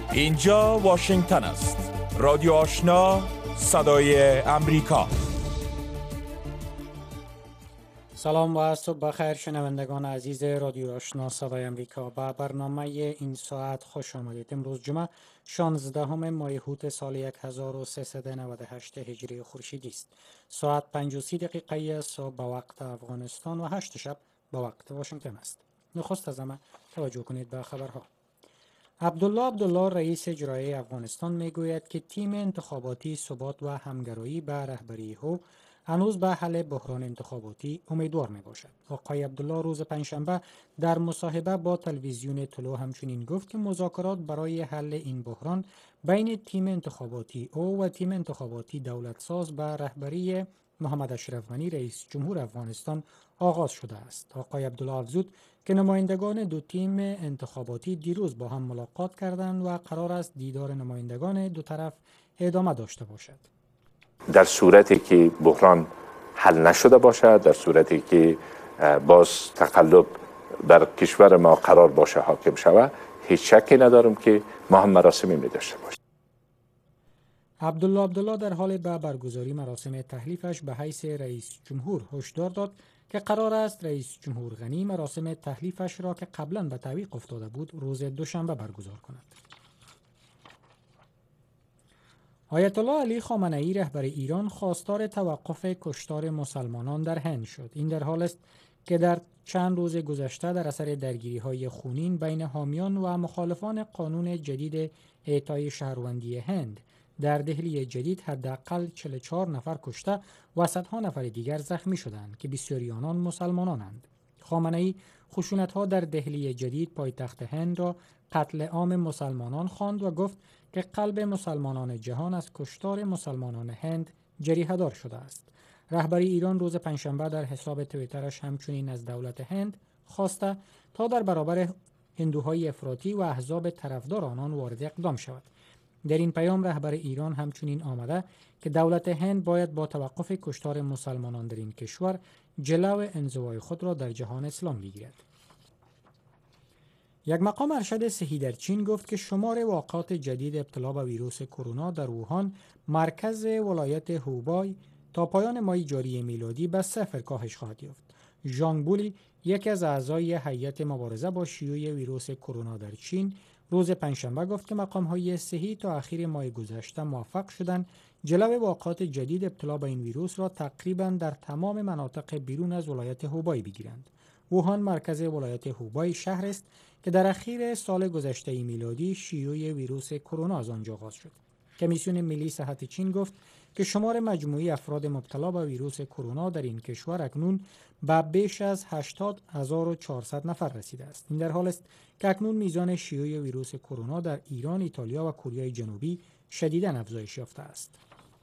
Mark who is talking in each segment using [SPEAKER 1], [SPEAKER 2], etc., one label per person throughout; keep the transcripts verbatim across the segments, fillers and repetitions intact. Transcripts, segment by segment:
[SPEAKER 1] اینجا واشنگتن است. رادیو آشنا، صدای امریکا.
[SPEAKER 2] سلام و صبح بخیر شنوندگان عزیز رادیو آشنا صدای امریکا. با برنامه این ساعت خوش آمدید. امروز جمعه شانزدهم ماه هوت سال هزار و سیصد و نود و هشت هجری خورشیدی است. ساعت پنج و سی دقیقه صبح به وقت افغانستان و هشت شب به وقت واشنگتن است. نخست از همه توجه کنید به خبرها. عبدالله عبدالله رئیس اجرایی افغانستان میگوید که تیم انتخاباتی ثبات و همگرایی به رهبری او هنوز به حل بحران انتخاباتی امیدوار می باشد. آقای عبدالله روز پنجشنبه در مصاحبه با تلویزیون طلوع همچنین گفت که مذاکرات برای حل این بحران بین تیم انتخاباتی او و تیم انتخاباتی دولتساز به رهبری محمد اشرف غنی رئیس جمهور افغانستان آغاز شده است. آقای عبدالله افزود که نمایندگان دو تیم انتخاباتی دیروز با هم ملاقات کردند و قرار است دیدار نمایندگان دو طرف ادامه داشته باشد.
[SPEAKER 3] در صورتی که بحران حل نشده باشد، در صورتی که باز تقلب در کشور ما قرار باشه حاکم شود، هیچ شکی ندارم که ما هم مراسمی می داشته باشیم.
[SPEAKER 2] عبدالله عبدالله در حال به برگزاری مراسم تحلیفش به حیث رئیس جمهور هشدار داد که قرار است رئیس جمهور غنی مراسم تحلیفش را که قبلا به تعویق افتاده بود روز دوشنبه برگزار کند. آیت الله علی خامنه ای رهبر ایران خواستار توقف کشتار مسلمانان در هند شد. این در حال است که در چند روز گذشته در اثر درگیری‌های خونین بین حامیان و مخالفان قانون جدید اعطای شهروندی هند در دهلی جدید حداقل چهل و چهار نفر کشته و صدها نفر دیگر زخمی شدند که بسیاری آنان مسلمانانند. خامنه ای خشونت‌ها در دهلی جدید پایتخت هند را قتل عام مسلمانان خواند و گفت که قلب مسلمانان جهان از کشتار مسلمانان هند جریحه دار شده است. رهبری ایران روز پنجشنبه در حساب توییترش همچنین از دولت هند خواسته تا در برابر هندوهای افراطی و احزاب طرفدار آنان وارد اقدام شود. در این پیام رهبر ایران همچنین آمده که دولت هند باید با توقف کشتار مسلمانان در این کشور جلو انزوای خود را در جهان اسلام بگیرد. یک مقام ارشد صحی در چین گفت که شمار واقعات جدید ابتلا به ویروس کرونا در ووهان مرکز ولایت هوبای تا پایان ماه جاری میلادی به صفر کاهش خواهد یافت. ژانگ بولی یکی از اعضای هیئت مبارزه با شیوع ویروس کرونا در چین روز پنجشنبه گفت که مقام‌های صحی تا اخیر ماه گذشته موفق شدند جلو واقعات جدید ابتلا به این ویروس را تقریباً در تمام مناطق بیرون از ولایت هوبای بگیرند. ووهان مرکز ولایت هوبای شهر است که در اخیر سال گذشته میلادی شیوع ویروس کرونا از آنجا آغاز شد. کمیسیون ملی صحت چین گفت که شمار مجموعی افراد مبتلا به ویروس کرونا در این کشور اکنون به بیش از هشتاد هزار و چهارصد نفر رسیده است. این در حال است که اکنون میزان شیوع ویروس کرونا در ایران، ایتالیا و کره جنوبی شدیداً افزایش یافته است.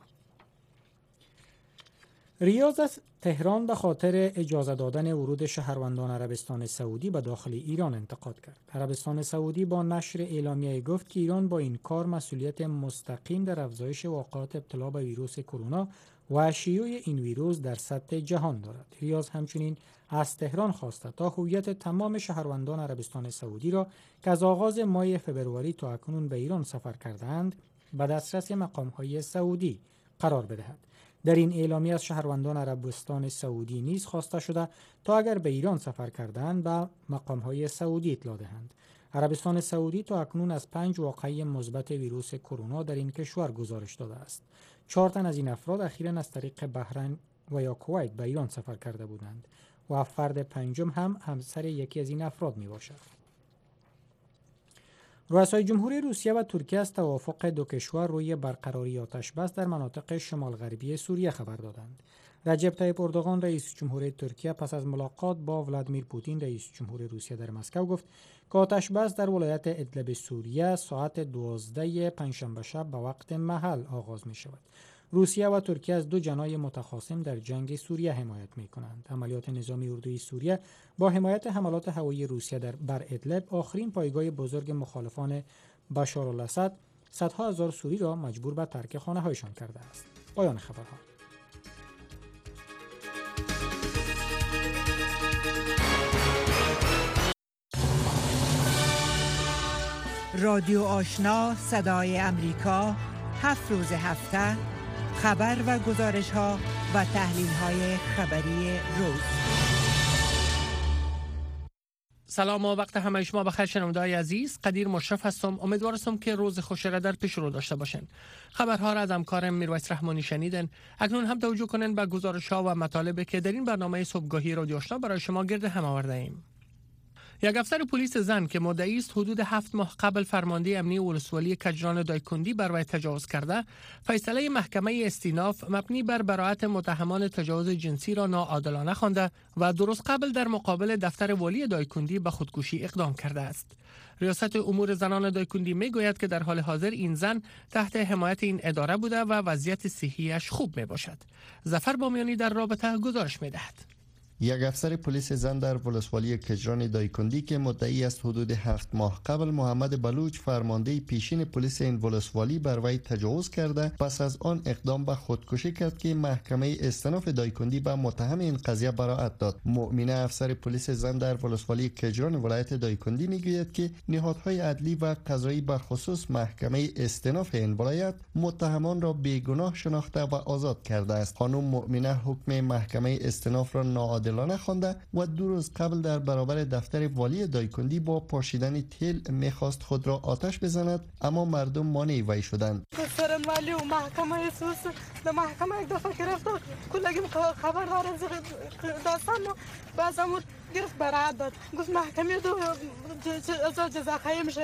[SPEAKER 2] ریاض از تهران به خاطر اجازه دادن ورود شهروندان عربستان سعودی به داخل ایران انتقاد کرد. عربستان سعودی با نشر اعلامیه گفت که ایران با این کار مسئولیت مستقیم در افزایش واقعات ابتلا به ویروس کرونا و شیوع این ویروس در سطح جهان دارد. ریاض همچنین از تهران خواسته تا هویت تمام شهروندان عربستان سعودی را که از آغاز ماه فبروری تا اکنون به ایران سفر کردند به دسترس مقام‌های سعودی قرار بدهد. در این اعلامیه از شهروندان عربستان سعودی نیز خواسته شده تا اگر به ایران سفر کردند به مقام‌های سعودی اطلاع دهند. عربستان سعودی تا اکنون از پنج واقعه مثبت ویروس کرونا در این کشور گزارش داده است. چهار تن از این افراد اخیراً از طریق بحرین و یا کویت به ایران سفر کرده بودند و فرد پنجم هم همسر یکی از این افراد می باشد. رؤسای جمهوری روسیه و ترکیه از توافق دو کشور روی برقراری آتش‌بس در مناطق شمال غربی سوریه خبر دادند. رجب طیب اردوغان رئیس جمهور ترکیه پس از ملاقات با ولادیمیر پوتین رئیس جمهور روسیه در مسکو گفت که آتش‌بس در ولایت ادلب سوریه ساعت دوازده پنجشنبه شب به وقت محل آغاز می شود. روسیه و ترکیه از دو جناح متخاصم در جنگ سوریه حمایت می کنند. عملیات نظامی اردوی سوریه با حمایت حملات هوایی روسیه در بر ادلب آخرین پایگاه بزرگ مخالفان بشارالاسد صدها هزار سوری را مجبور به ترک خانه‌هایشان کرده است. پایان خبرها.
[SPEAKER 4] رادیو آشنا صدای امریکا، هفت روز هفته خبر و گزارش ها و تحلیل های خبری روز.
[SPEAKER 5] سلام و وقت همه شما بخیر شنونده‌های عزیز. قدیر مشرف هستم. امیدوارم که روز خوشی را در پیش رو داشته باشین. خبرها را از همکارم میرویس رحمانی شنیدن. اکنون هم توجه کنین به گزارش‌ها و مطالبی که در این برنامه صبحگاهی رادیو آشنا برای شما گرد هم آورده ایم. یک افسر پلیس زن که مدعی است حدود هفت ماه قبل فرمانده امنی ولسوالی کجران دایکندی بر وی تجاوز کرده، فیصله محکمه استیناف مبنی بر براءت متهمان تجاوز جنسی را ناعادلانه خوانده و درست قبل در مقابل دفتر والی دایکندی به خودکشی اقدام کرده است. ریاست امور زنان دایکندی می گوید که در حال حاضر این زن تحت حمایت این اداره بوده و وضعیت صحیش خوب می باشد. ظفر بامیانی در رابطه گزارش می دهد.
[SPEAKER 6] یک افسر پلیس زن در ولسوالی کجران دایکندی که مدعی است حدود هفت ماه قبل محمد بلوچ فرمانده پیشین پلیس این ولسوالی بر وی تجاوز کرده، پس از آن اقدام به خودکشی کرد که محکمه استیناف دایکندی به متهم این قضیه براءت داد. مؤمنه افسر پلیس زن در ولسوالی کجران ولایت دایکندی میگوید که نهادهای عدلی و قضایی به خصوص محکمه استیناف این ولایت متهمان را بیگناه شناخته و آزاد کرده است. خانم مؤمنه حکم محکمه استیناف را ناعادلانه عادلانه خوانده و دو روز قبل در برابر دفتر والی دایکندی با پاشیدن تیل میخواست خود را آتش بزند، اما مردم مانع وی شدند.
[SPEAKER 7] سرن والی و محکمه سوس در محکمه یک دفعه گرفت کلگیم خبر داره داستان بازم گرفت براعت داد. گفت محکمه دو از جزا خواهی میشه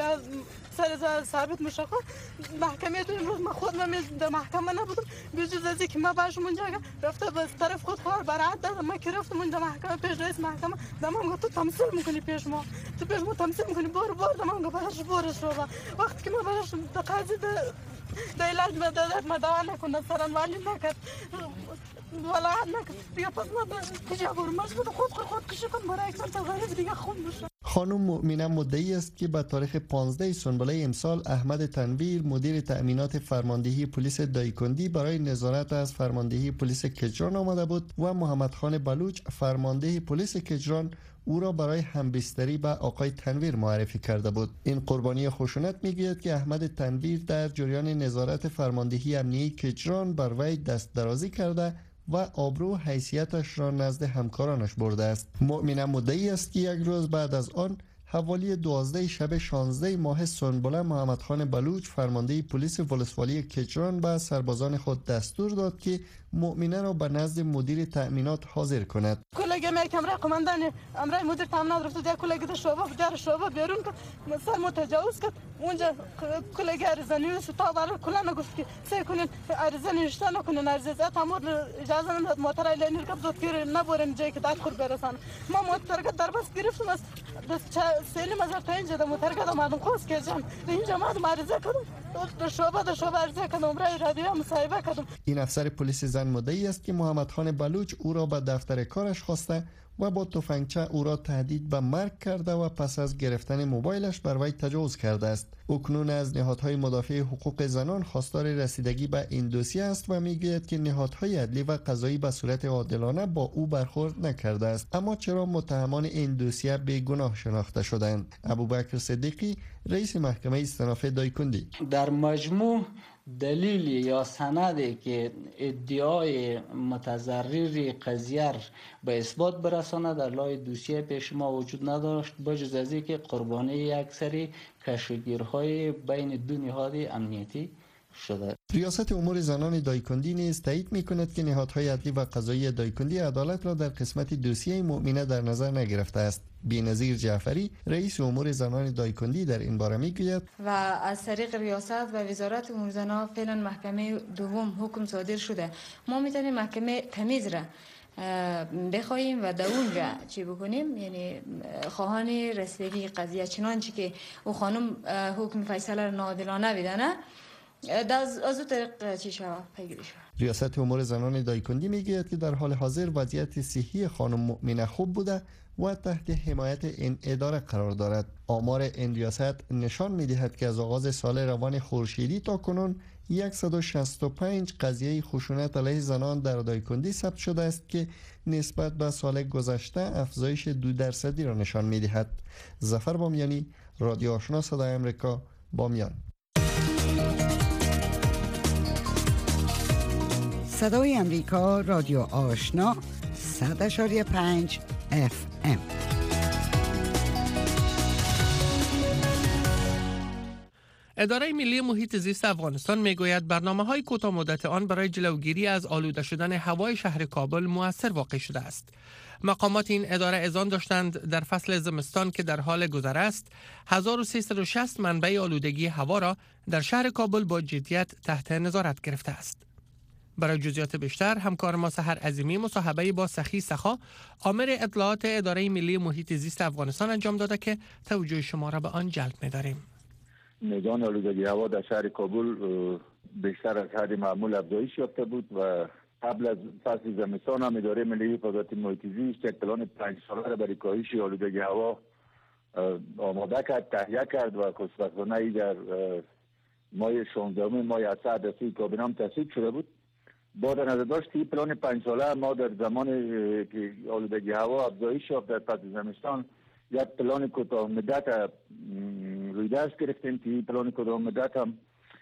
[SPEAKER 7] سر ثابت میشه. محکمه دو امروز من خود من در محکمه نبودم، بجز از اینکه ما باش اونجا رفته به طرف خود خواه براعت داد. ما که رفتم اونجا محکمه پیش رئیس محکمه دمام گفت تو تمثیل میکنی پیش ما، تو پیش ما تمثیل میکنی بار بار دمام گفت برش بارش رو. وقتی که ما برش در قاضی در علاج ما دادت ما دوا نکنه سران والی نکرد ولایت نکرد بیا پس ما کجا برم مجبور خود خود خود کشی کن برای اکسان تا غریب دیگه خون بشه.
[SPEAKER 6] خانم مؤمنه مدعی است که به تاریخ پانزده سنبله امسال احمد تنویر مدیر تأمینات فرماندهی پلیس دایکندی برای نظارت از فرماندهی پلیس کجران آمده بود و محمد خان بلوچ فرمانده پلیس کجران او را برای همبستری به آقای تنویر معرفی کرده بود. این قربانی خشونت میگوید که احمد تنویر در جریان نظارت فرماندهی امنیتی کجران بر وی دست درازی کرده و آبرو حیثیتش را نزد همکارانش برده است. مؤمنه مدعی است که یک روز بعد از آن حوالی دوازده شب شانزده ماه سنبله محمد خان بلوچ فرمانده پلیس ولسوالی کجران به سربازان خود دستور داد که مؤمنه را به نزد مدیر تأمینات حاضر کند.
[SPEAKER 7] کلگی می کمره قماندان امرای مدیر تأمینات رفت در کلگی در شعبه در شعبه بیرون کرد سر متجاوز کرد. اونجا کلگی عرضانی است تا برای کلا گفت که سعی کنین عرضانی نشته نکنین عرضه تمام اجازه نداد موتر ایلینر کپ زود گیر نبرن جایی که داد خور برسان. ما موتر در بس گرفتم از سیلی مزار تا اینجا در موتر کردم مردم خواست کردم اینجا مردم عرضه کردم در شعبه در شعبه عرضه کردم امرای رادیو مصاحبه کردم.
[SPEAKER 6] این افسر پلیس زن مدعی است که محمد خان بلوچ او را به دفتر کارش خواسته و با تفنگچه او را تهدید به مرگ کرده و پس از گرفتن موبایلش بر وی تجاوز کرده است. اکنون از نهادهای مدافع حقوق زنان خواستار رسیدگی به این دوسیه است و میگوید که نهادهای عدلی و قضایی به صورت عادلانه با او برخورد نکرده است. اما چرا متهمان این دوسیه بیگناه شناخته شدند؟ ابوبکر صدیقی رئیس محکمه استیناف دایکندی:
[SPEAKER 8] در مجموع دلیل یا سندی که ادعای متضرر قضیه به اثبات برسانه در لای دوسیه پیش ما وجود نداشت، بجز از اینکه قربانی یک سری کشفگیرهای بین دو نهاد امنیتی شده.
[SPEAKER 6] ریاست امور زنان دایکندی نیز تایید می‌کند که نهادهای عدلی و قضایی دایکندی عدالت را در قسمت دوسیه مؤمنه در نظر نگرفته است. بی‌نظیر جعفری رئیس امور زنان دایکندی در این باره میگوید
[SPEAKER 9] و از طریق ریاست و وزارت امور زنان فعلا محکمه دوم حکم صادر شده. ما میتونیم محکمه تمیز را بخواهیم و در اونجا چی بکنیم، یعنی خواهان رسیدگی قضیه چنانچه که او خانم حکم فیصله را ناعادلانه بدانه از او طریق چی شود پیگیری شود.
[SPEAKER 6] ریاست امور زنان دایکندی میگوید که در حال حاضر وضعیت صحی خانم مؤمنه خوب بوده و تحت حمایت این اداره قرار دارد. آمار این ریاست نشان می‌دهد که از آغاز سال روان خورشیدی تا کنون صد و شصت و پنج قضیه خشونت علیه زنان در دایکندی ثبت شده است که نسبت به سال گذشته افزایش دو درصدی را نشان می‌دهد. ظفر بامیانی، رادیو آشنا صدای آمریکا، بامیان.
[SPEAKER 4] صدای امریکا، رادیو آشنا، صد اشاری پنج اف ام.
[SPEAKER 5] اداره ملی محیط زیست افغانستان میگوید برنامه‌های کوتاه مدت آن برای جلوگیری از آلوده شدن هوای شهر کابل مؤثر واقع شده است. مقامات این اداره اذعان داشتند در فصل زمستان که در حال گذر است، هزار و سیصد و شصت منبع آلودگی هوا را در شهر کابل با جدیت تحت نظارت گرفته است. برای جزئیات بیشتر همکار ما سحر عظیمی مصاحبه با سخی سخا، آمر اطلاعات اداره ملی محیط زیست افغانستان انجام داده که توجه شما را به آن جلب می‌داریم.
[SPEAKER 10] میزان آلودگی هوا در شهر کابل بیشتر از حد معمول افزایش یافته بود و قبل از فصل زمستان هم اداره ملی حفاظت محیط زیست یک پلان پنج ساله را برای کاهش آلودگی هوا آماده کرد، تهیه کرد و خوشبختانه در ماه شانزدهم ماه اسد دسته کابینه هم تصویب شده بود. با در نظر داشت این پلان پنج ساله ما در زمان که آلودگی هوا افزایش یافت در فصل زمستان یک پلان کوتاه مدت روی دست گرفتیم که این پلان کوتاه مدت هم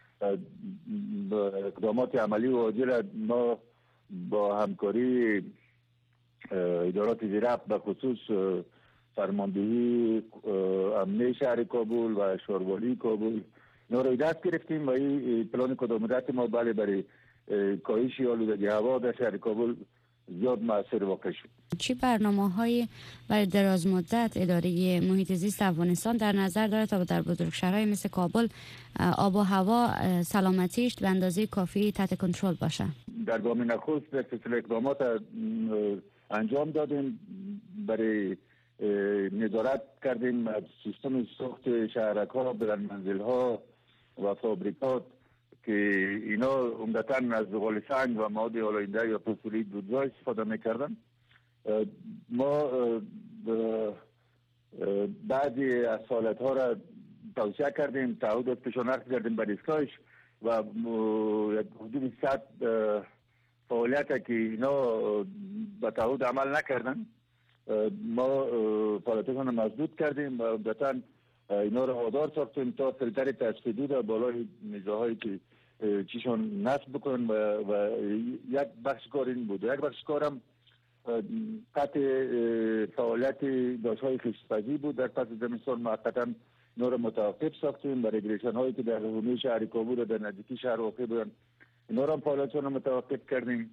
[SPEAKER 10] اقدامات عملی و عاجل ما با همکاری ادارات زیرفت به خصوص فرماندهی امنیه شهر کابل و شهروالی کابل روی دست گرفتیم و این پلان کوتاه مدت ما بله برای کاهش آلودگی هوا در شهر کابل زیاد مؤثر واقع شد.
[SPEAKER 11] چی برنامه‌های برای دراز مدت اداره محیط زیست افغانستان در نظر دارد تا در بزرگشهرهای مثل کابل آب و هوا سلامتیش به اندازه کافی تحت کنترل باشه؟ در
[SPEAKER 10] گام نخست در سلسله اقدامات انجام دادیم. برای نظارت کردیم از سیستم ساخت شهرک‌ها، بلندمنزل‌ها و فابریکات که اینا عمدتاً از زغال سنگ و مواد آلاینده یا فسفوریت دودزا استفاده میکردن. ما بعضی از سالت ها را توسعه کردیم، تعهد از پیشنهاد کردیم به ریسکایش و حدود صد فعالیت که اینا به تعهد عمل نکردن ما فعالیتشان را مسدود کردیم و عمدتاً اینا را وادار ساختیم تا فیلتر تصفیه در بالای میزهایی که چیشان نصب بکنن و, و یک بخش کار این بود. یک بخش کارم قطع فعالیت داشت‌های خشت‌پزی بود. در پس زمستان موقتا اینا را متوقف ساختیم. برای ریگریشن هایی که در حومه شهر کابل و در نزدیکی شهر واقع بودن اینا را فعالیتشان را متوقف کردیم.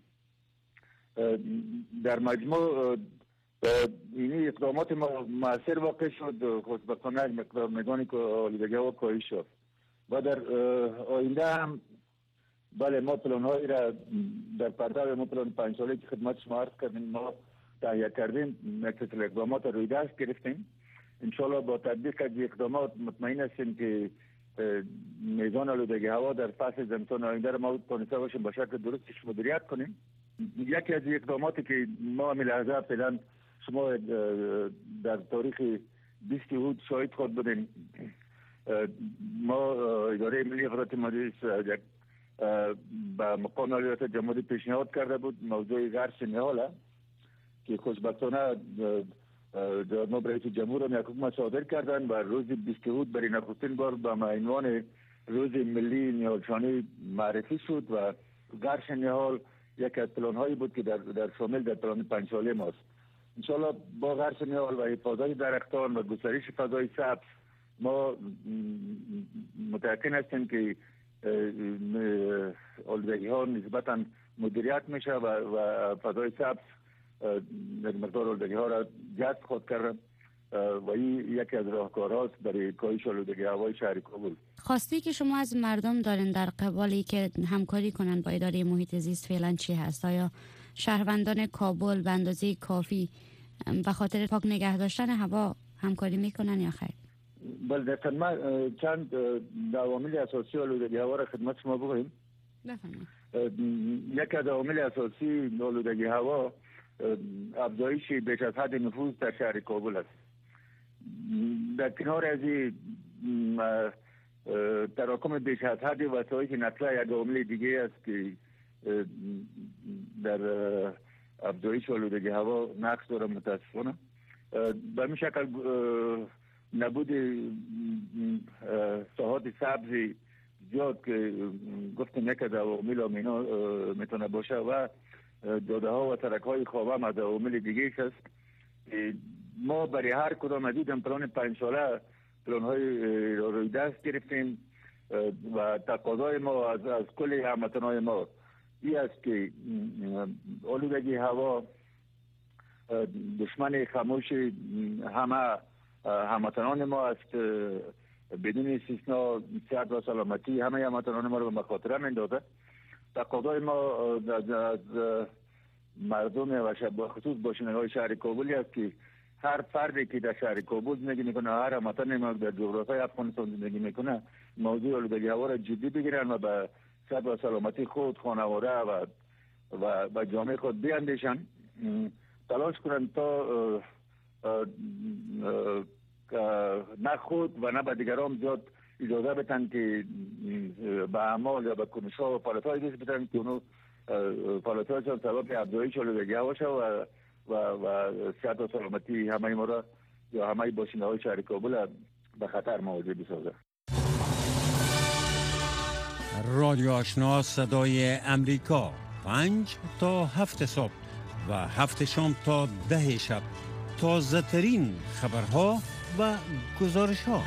[SPEAKER 10] در مجموع این اقدامات ما مؤثر واقع شد. خوشبختانه مقدار میزان آلودگی هوا کاهش شد و در آینده هم بله ما پلان هایی را در پرتاب ما پلان پنج ساله که خدمت شما عرض کردیم ما تهیه کردیم، مثل اقدامات روی دست گرفتیم. انشالله با تطبیق از اقدامات مطمئن هستیم که میزان آلودگی هوا در فصل زمستان آینده را ما تونسته باشیم با شکل درستش مدیریت کنیم. یکی از اقداماتی که ما همین لحظه فعلا شما در تاریخ بیست اوت شاهد خود بودیم، ما اداره ملی حفاظت محیط زیست به مقام ریاست جمهوری پیشنهاد کرده بود موضوع غرس نهال که خوشبختانه جناب رئیس جمهور هم یک حکم صادر کردن و روز بیست اوت برای نخستین بار به عنوان روز ملی نهالشانی معرفی شد و غرس نهال یک از پلان هایی بود که در, در شامل در پلان پنج ساله ماست. انشالله با غرس نهال و حفاظت درختان و گسترش فضای سبز ما متأکد هستیم که آلودگی ها نسبتا مدیریت میشه و, و فضای سبز مقدار آلودگی ها را جذب خود کرده و این یکی از راهکارهاست برای کاهش آلودگی هوای شهر کابل.
[SPEAKER 11] خواستی که شما از مردم دارین در قبالی که همکاری کنن با اداره محیط زیست فعلا چی هست؟ آیا شهروندان کابل به اندازه کافی به خاطر پاک نگه داشتن هوا همکاری میکنن یا خیر؟
[SPEAKER 10] بله در ما چند عوامل اساسی آلودگی هوا را خدمت شما بگویم.
[SPEAKER 11] بفرمایید.
[SPEAKER 10] یک از عوامل اساسی آلودگی هوا افزایش بیش از حد نفوذ در شهر کابل است. در کنار از تراکم بیش از حد وسایل نقلیه یک عامل دیگه است که در افزایش آلودگی هوا نقش داره متاسفانه. به همین شکل نبود ساحات سبز زیاد که گفتم یک از عوامل اینا میتونه باشه و جاده ها و سرک های خواب هم از عوامل دیگه است. ما برای هر کدام از این پلان پنج ساله پلان های روی دست گرفتیم و تقاضای ما از از کل هموطنان ما این است که آلودگی هوا دشمن خاموش همه هموطنان ما است. بدون استثنا صحت و سلامتی همه هموطنان ما رو به مخاطره میندازه. تقاضای ما از, از مردم و خصوص باشندگان شهر کابل است که هر فردی که در شهر کابل زندگی میکنه، هر هموطن ما در جغرافیای افغانستان زندگی میکنه، موضوع آلودگی هوا را جدی بگیرن و به صحت و سلامتی خود، خانواده و و و جامعه خود بیاندیشن، تلاش کنن تا اه اه اه نه خود و نه به دیگران زیاد اجازه بدن که به اعمال یا به کنش‌ها و فعالیت‌های دست بدن که اونو فعالیت‌هایشان سبب افزایش آلودگی هوا شد و و و صحت و سلامتی همه ما را یا همه باشنده‌های شهر کابل به خطر مواجه بسازه.
[SPEAKER 12] رادیو آشنا صدای امریکا، پنج تا هفت صبح و هفت شام تا ده شب، تازه ترین خبرها و گزارش ها.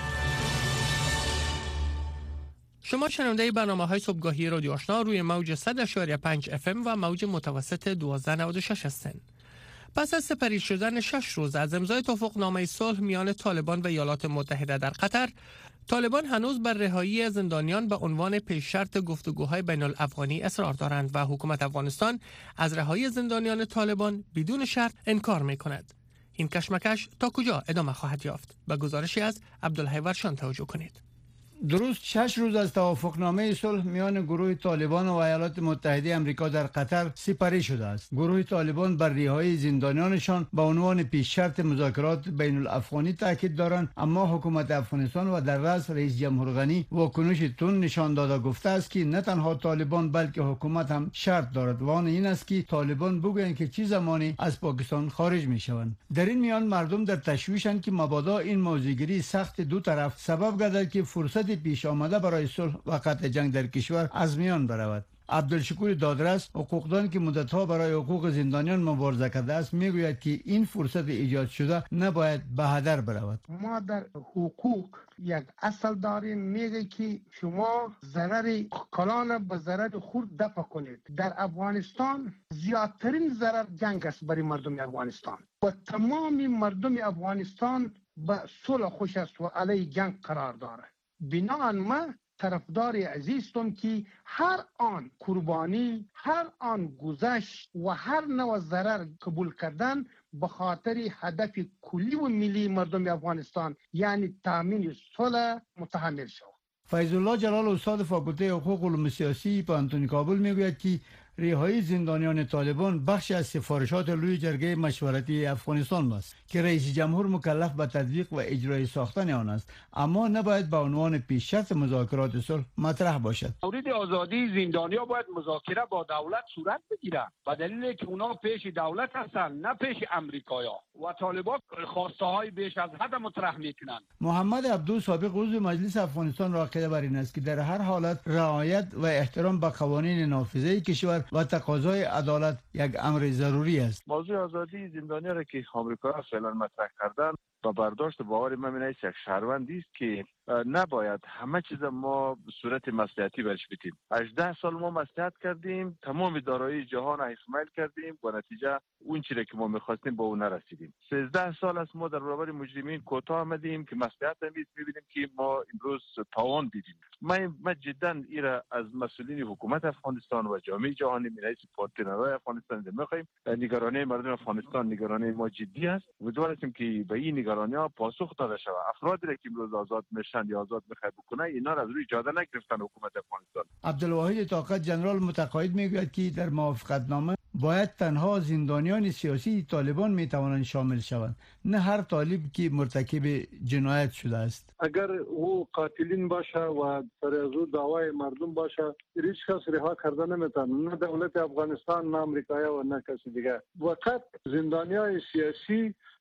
[SPEAKER 5] شما شنونده برنامه های صبحگاهی رادیو آشنا روی موج صد اشاری پنج اف ام و موج متوسط دوازده نود و شش هستند. پس از سپری شدن شش روز از امضای توافقنامه صلح میان طالبان و ایالات متحده در قطر، طالبان هنوز بر رهایی زندانیان به عنوان پیش شرط گفتگوهای بین الافغانی اصرار دارند و حکومت افغانستان از رهایی زندانیان طالبان بدون شرط انکار می کند. این کشمکش تا کجا ادامه خواهد یافت؟ به گزارشی از عبدالحی ورشان توجه کنید.
[SPEAKER 13] درست شش روز از توافقنامه صلح میان گروه طالبان و ایالات متحده آمریکا در قطر سپری شده است. گروه طالبان بر رهایی زندانیانشان به عنوان پیش شرط مذاکرات بین الافغانی تاکید دارند، اما حکومت افغانستان و در رأس رئیس جمهور غنی واکنش تند نشان داده گفته است که نه تنها طالبان بلکه حکومت هم شرط دارد و آن این است که طالبان بگویند که چه زمانی از پاکستان خارج میشوند. در این میان مردم در تشویشند که مبادا این موضوعگیری سخت دو طرف سبب گردد که فرصت پیش آمده برای صلح و قطع جنگ در کشور از میان برود. عبدالشکور دادرس، حقوقدان که مدتها برای حقوق زندانیان مبارزه کرده است، میگوید که این فرصت ایجاد شده نباید به هدر برود.
[SPEAKER 14] ما در حقوق یک اصل داریم، میگه که شما ضرر کلان به ضرر خود دفع کنید. در افغانستان زیادترین ضرر جنگ است برای مردم افغانستان و تمام مردم افغانستان به صلح خوش است و علیه جنگ قرار داره. بنابراین من طرفدار عزیزم که هر آن قربانی، هر آن گذشت و هر نوع ضرر قبول کردن به خاطر هدف کلی و ملی مردم افغانستان، یعنی تامین صلح، متحمل شود.
[SPEAKER 13] فیض الله جلال، استاد فاکولته حقوق علوم سیاسی پانتون کابل، میگوید که رهایی زندانیان طالبان بخشی از سفارشات لوی جرگه مشورتی افغانستان است که رئیس جمهور مکلف به تطبیق و اجرای ساختن آن است، اما نباید به عنوان پیش شرط مذاکرات صلح مطرح باشد.
[SPEAKER 15] مورد آزادی زندانیان باید مذاکره با دولت صورت بگیرد، به دلیل که اونا پیش دولت هستند نه پیش امریکایا و طالبان خواسته های بیش از حد مطرح میکنند.
[SPEAKER 13] محمد عبدو، سابق عضو مجلس افغانستان، را عقیده بر این است که در هر حالت رعایت و احترام به قوانین نافذه کشور و تقاضای عدالت یک امر ضروری است.
[SPEAKER 16] موضوع آزادی زندانیان را که آمریکا فعلا مطرح کردن با برداشت باور من این است یک شهروندی است که نباید همه چیز ما به صورت مصلحتی برش بدیم. هجده سال ما مصلحت کردیم، تمام دارایی جهان را حفظ کردیم و نتیجه اون چیزی که ما می‌خواستیم به اون نرسیدیم. سیزده سال است ما در برابر مجرمین کوتاه آمدیم که مصلحت امید می‌بینیم که ما امروز تاوان دیدیم. من من جدا ایرا از مسئولین حکومت افغانستان و جامعه جهانی می‌رئیس پارتنرهای افغانستان می‌خوایم نگرانی مردم افغانستان نگرانی ما جدی است. امیدواریم که به این نگرانی‌ها پاسخ داده شود. افرادی که امروز آزاد میشن یا آزاد می‌خواد بکنه اینا را از روی اجازه نگرفتن حکومت افغانستان.
[SPEAKER 13] عبدالواحد طاقت، جنرال متقاعد، میگوید که در موافقتنامه باید تنها زندانیان سیاسی طالبان میتوانند شامل شوند، نه هر طالب که مرتکب جنایت شده است.
[SPEAKER 17] اگر او قاتلین باشه و سر از او دعوای مردم باشه، هیچ کس رها کرده نمیتونه، نه دولت افغانستان، نه امریکایی و نه کسی دیگه. فقط زندانیان سیاسی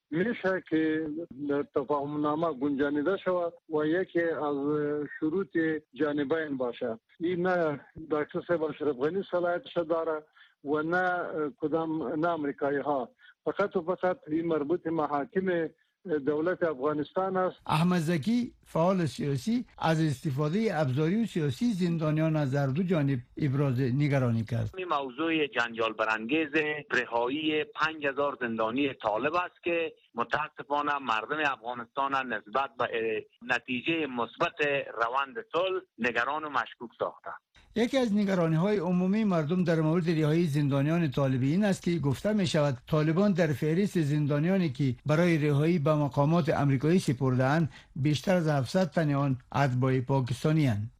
[SPEAKER 17] میشه که تفاهم نامه گنجانیده شود و یکی از شروط جانبین باشه. این نه دکتر صاحب اشرف غنی صلاحیتش داره و نه کدام نه امریکایی ها، فقط و فقط این مربوط محاکم دولت افغانستان است.
[SPEAKER 13] احمد زکی فعال سیاسی از استفاده ابزاری و سیاسی زندانیان از هر دو جانب ابراز نگرانی کرد.
[SPEAKER 18] این موضوع جنجال برانگیز رهایی پنج هزار زندانی طالب است که متاسفانه مردم افغانستان نسبت به نتیجه مثبت روند صلح نگران و مشکوک ساخته.
[SPEAKER 13] یکی از نگرانی های عمومی مردم در مورد رهایی زندانیان طالبی این است که گفته می شود طالبان در فهرست زندانیانی که برای رهایی به مقامات امریکایی سپرده‌اند بیشتر از هفتصد تن آن اتباع پاکستانی اند.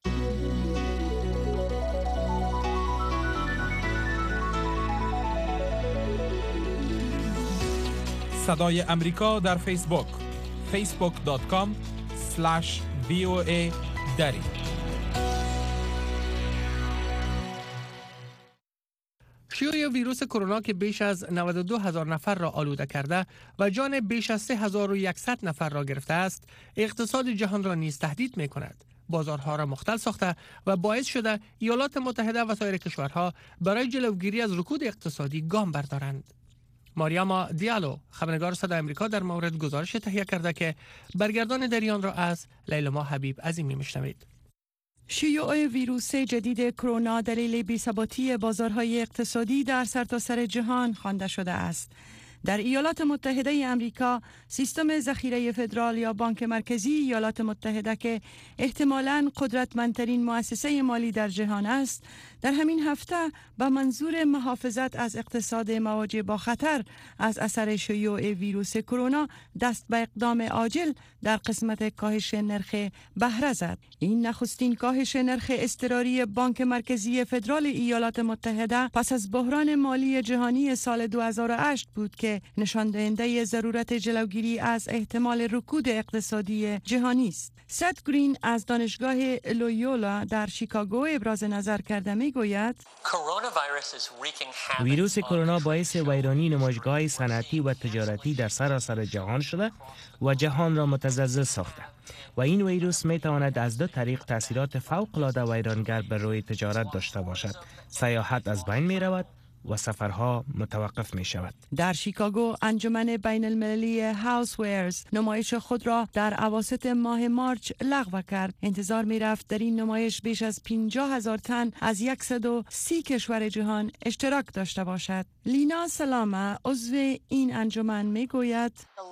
[SPEAKER 1] صدای امریکا در فیسبوک فیسبوک دات کام اسلش وی او ای دری.
[SPEAKER 5] شیوع ویروس کرونا که بیش از نود و دو هزار نفر را آلوده کرده و جان بیش از سه هزار و صد نفر را گرفته است، اقتصاد جهان را نیز تهدید می کند. بازارها را مختل ساخته و باعث شده ایالات متحده و سایر کشورها برای جلوگیری از رکود اقتصادی گام بردارند. ماریاما دیالو، خبرنگار صدای آمریکا، در مورد گزارش تهیه کرده که برگردان دریان را از لیلما حبیب عظیمی میشنوید.
[SPEAKER 19] شیوع ویروس جدید کرونا دلیل بی‌ثباتی بازارهای اقتصادی در سرتاسر جهان خوانده شده است. در ایالات متحده امریکا، سیستم ذخیره فدرال یا بانک مرکزی ایالات متحده که احتمالاً قدرتمندترین مؤسسه مالی در جهان است، در همین هفته به منظور محافظت از اقتصاد مواجه با خطر از اثر شیوع ویروس کرونا دست به اقدام عاجل در قسمت کاهش نرخ بهره زد. این نخستین کاهش نرخ اضطراری بانک مرکزی فدرال ایالات متحده پس از بحران مالی جهانی سال دو هزار و هشت بود که نشان دهنده ضرورت جلوگیری از احتمال رکود اقتصادی جهانی است. سد گرین از دانشگاه لویولا در شیکاگو ابراز نظر کرده میگوید
[SPEAKER 20] ویروس کرونا باعث ویرانی نمایشگاه صنعتی و تجارتی در سراسر جهان شده و جهان را متزلزل ساخته و این ویروس می تواند از دو طریق تاثیرات فوق العاده ویرانگر بر روی تجارت داشته باشد. سیاحت از بین می رود و سفرها متوقف می شود.
[SPEAKER 19] در شیکاگو انجمن بین المللی هاوس ویرز نمایش خود را در اواسط ماه مارچ لغو کرد. انتظار می رفت در این نمایش بیش از پنجاه هزار تن از صد و سی کشور جهان اشتراک داشته باشد. لینا سلامه عضو این انجمن می گوید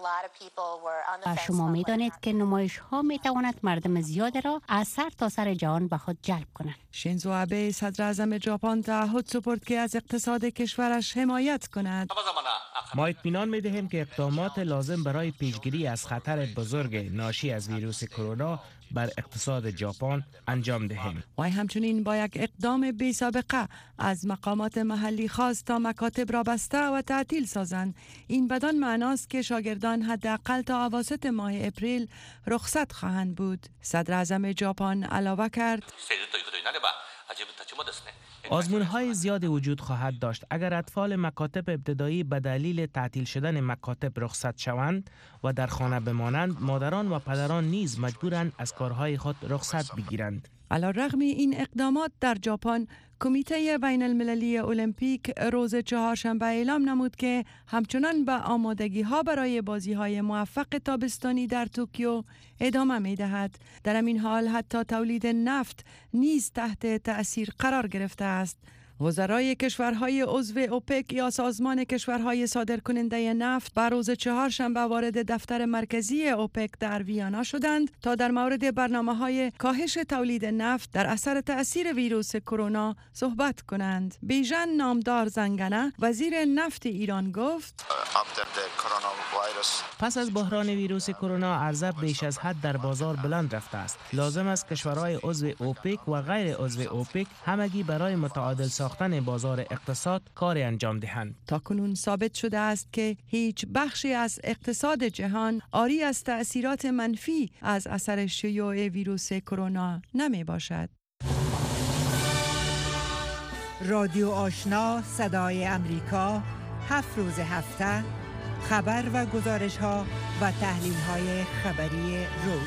[SPEAKER 21] شما می دانید که نمایش ها می تواند مردم زیاد را از سر تا سر جهان به خود جلب کنند.
[SPEAKER 19] شینزو آبه صدر اعظم ژاپن تعهد سپرد که از اقتصاد کشورش حمایت کند.
[SPEAKER 20] ما اطمینان می دهیم که اقدامات لازم برای پیشگیری از خطر بزرگ ناشی از ویروس کرونا بر اقتصاد ژاپن انجام دهیم.
[SPEAKER 19] و همچنین با یک اقدام بی سابقه از مقامات محلی خواست تا مکاتب را بسته و تعطیل سازند. این بدان معناست که شاگردان حداقل تا اواسط ماه اپریل رخصت خواهند بود. صدر اعظم ژاپن علاوه کرد
[SPEAKER 20] آزمون‌های زیاد وجود خواهد داشت. اگر اطفال مکاتب ابتدایی به دلیل تعطیل شدن مکاتب رخصت شوند و در خانه بمانند، مادران و پدران نیز مجبورند از کارهای خود رخصت بگیرند.
[SPEAKER 19] علی‌رغم این اقدامات در ژاپن، کمیته بین المللی المپیک روز چهارشنبه اعلام نمود که همچنان به آمادگی ها برای بازی های موفق تابستانی در توکیو ادامه می دهد. در این حال حتی تولید نفت نیز تحت تأثیر قرار گرفته است. وزرای کشورهای عضو اوپک یا سازمان کشورهای صادرکننده نفت بر روز چهارشنبه وارد دفتر مرکزی اوپک در ویانا شدند تا در مورد برنامه‌های کاهش تولید نفت در اثر تأثیر ویروس کرونا صحبت کنند. بیژن نامدار زنگنه وزیر نفت ایران گفت
[SPEAKER 20] پس از بحران ویروس کرونا عرضه بیش از حد در بازار بلند رفته است. لازم است کشورهای عضو اوپک و غیر عضو اوپک همگی برای متعادل ساختن بازار اقتصاد کار انجام دهند.
[SPEAKER 19] تاکنون ثابت شده است که هیچ بخشی از اقتصاد جهان عاری از تأثیرات منفی از اثر شیوع ویروس کرونا نمی باشد.
[SPEAKER 4] رادیو آشنا صدای امریکا هفت روز هفته خبر و گزارش ها و تحلیل های خبری روز.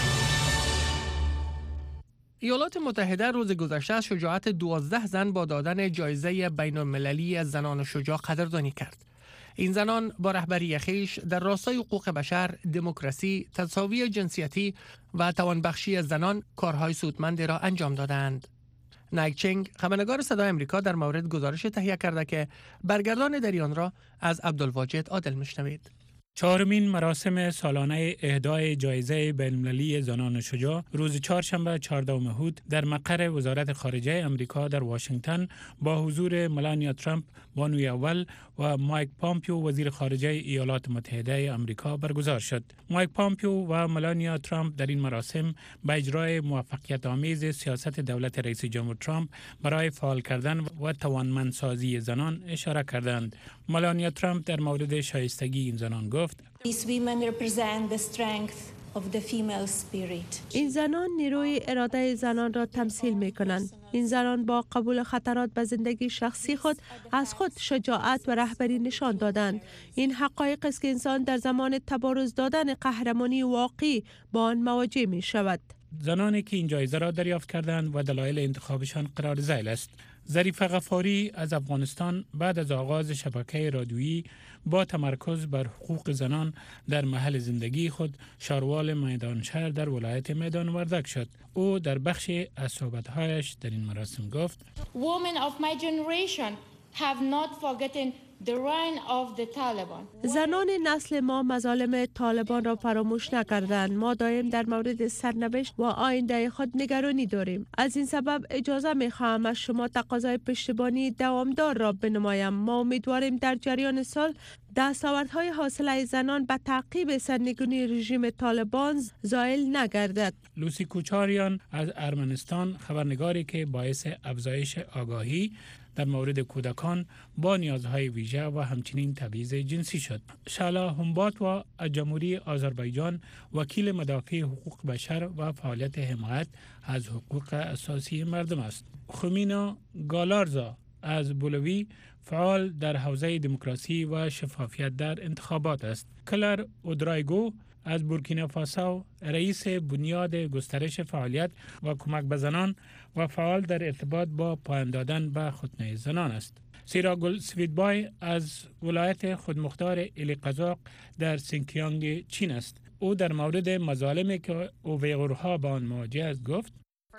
[SPEAKER 5] ایالات متحده روز گذشته شجاعت دوازده زن با دادن جایزه بین المللی زنان شجاع قدردانی کرد. این زنان با رهبری خویش در راستای حقوق بشر، دموکراسی، تساوی جنسیتی و توانبخشی زنان کارهای سودمندی را انجام دادند. نایک چنگ، خبرنگار صدای امریکا، در مورد گزارش تهیه کرده که برگردان در آن را از عبدالواجد عادل میشنوید.
[SPEAKER 3] چهارمین مراسم سالانه اهدای جایزه بین‌المللی زنان شجاع روز چهارشنبه چهاردهم اهود در مقر وزارت خارجه امریکا در واشنگتن با حضور ملانیا ترامپ بانوی اول و مایک پامپیو وزیر خارجه ایالات متحده امریکا برگزار شد. مایک پامپیو و ملانیا ترامپ در این مراسم به اجرای موفقیت آمیز سیاست دولت رئیس جمهور ترامپ برای فعال کردن و توانمندسازی زنان اشاره کردند. ملانیا ترامپ در مورد شایستگی این زنان گفت:
[SPEAKER 22] These women represent the strength of the female spirit.
[SPEAKER 23] این زنان نیروی اراده زنان را تمثیل می کنند. این زنان با قبول خطرات به زندگی شخصی خود از خود شجاعت و رهبری نشان دادند. این حقایق است که انسان در زمان تبارز دادن قهرمانی واقعی با آن مواجه می شود.
[SPEAKER 3] زنانی که این جایزه را دریافت کردند و دلایل انتخابشان قرار ذیل است. ظریف غفاری از افغانستان بعد از آغاز شبکه رادیویی با تمرکز بر حقوق زنان در محل زندگی خود شاروال میدان شهر در ولایت میدان وردک شد. او در بخشی از صحبت‌هایش در این مراسم گفت:
[SPEAKER 22] Women of my generation have not forgotten the reign of the Taliban.
[SPEAKER 23] زنان نسل ما مظالم طالبان را فراموش نکردند. ما دائم در مورد سرنوشت و آینده خود نگرانی داریم. از این سبب اجازه می‌خواهم از شما تقاضای پشتیبانی دوامدار را بنمایم. ما امیدواریم در جریان سال دستاوردهای حاصل زنان به تعقیب سرنگونی رژیم طالبان زائل نگردد.
[SPEAKER 3] لوسی کوچاریان از ارمنستان، خبرنگاری که باعث افزایش آگاهی در مورد کودکان با نیازهای ویژه و همچنین تبعیض جنسی شد. شالا همباتوا از جمهوری آذربایجان، وکیل مدافع حقوق بشر و فعالیت حمایت از حقوق اساسی مردم است. خومینا گالارزا از بولوی، فعال در حوزه دموکراسی و شفافیت در انتخابات است. کلر اودرایگو از بورکینافاسو، رئیس بنیاد گسترش فعالیت و کمک به زنان و فعال در ارتباط با پایان دادن به ختنه زنان است. سیراگل سویدبای از ولایت خودمختار الیقزاق در سینکیانگ چین است. او در مورد مظالمی که اویغورها با آن مواجه است گفت: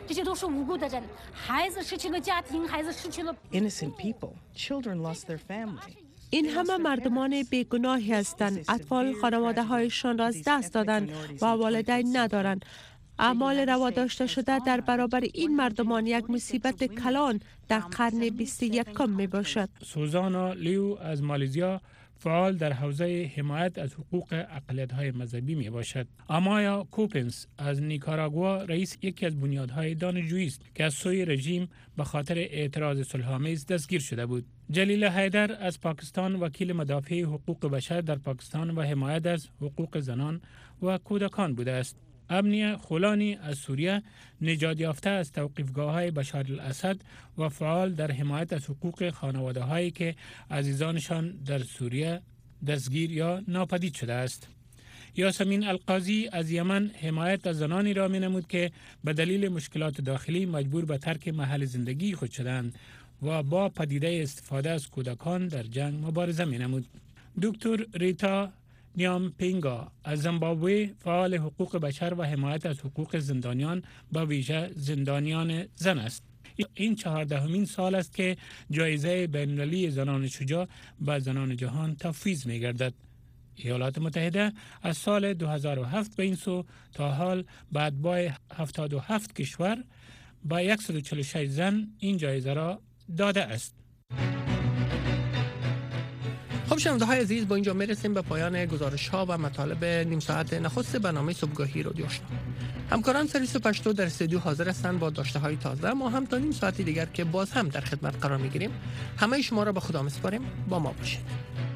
[SPEAKER 24] Innocent people, children lost their family.
[SPEAKER 23] این همه مردمان بیگناهی هستند. اطفال خانواده هایشان را از دست دادند و والدین ندارند. اعمال روا داشته شده در برابر این مردمان یک مصیبت کلان در قرن بیست و یکم می باشد.
[SPEAKER 3] سوزانا لیو از مالزیا، فعال در حوزه حمایت از حقوق اقلیت‌های مذهبی می باشد. آمایا کوپنس از نیکاراگوا، رئیس یکی از بنیادهای دانشجویی است که از سوی رژیم به خاطر اعتراض صلح‌آمیز دستگیر شده بود. جلیل حیدر از پاکستان، وکیل مدافع حقوق بشر در پاکستان و حمایت از حقوق زنان و کودکان بوده است. امنیه خولانی از سوریه، نجات یافته از توقیفگاه‌های بشار الاسد و فعال در حمایت از حقوق خانواده‌هایی که عزیزانشان در سوریه دستگیر یا ناپدید شده است. یاسمین القاضی از یمن حمایت از زنانی را می‌نمود که به دلیل مشکلات داخلی مجبور به ترک محل زندگی خود شدند و با پدیده استفاده از کودکان در جنگ مبارزه می‌نمود. دکتر ریتا نیامپینگا از زیمبابوه، فعال حقوق بشر و حمایت از حقوق زندانیان با ویژه زندانیان زن است. این چهاردهمین سال است که جایزه بین‌المللی زنان شجاع به زنان جهان تفویض می‌گردد. ایالات متحده از سال دو هزار و هفت به این سو تا حال به اتباع هفتاد و هفت کشور با صد و چهل و شش زن این جایزه را داده است.
[SPEAKER 5] خب شنونده های عزیز، با اینجا میرسیم به پایان گزارش ها و مطالب نیم ساعت نخست برنامه صبحگاهی رادیو آشنا. همکاران سرویس پشتو در استودیو حاضر هستند با داشته های تازه. ما هم تا نیم ساعت دیگر که باز هم در خدمت قرار میگیریم. همه شما را به خدا میسپاریم. با ما باشید.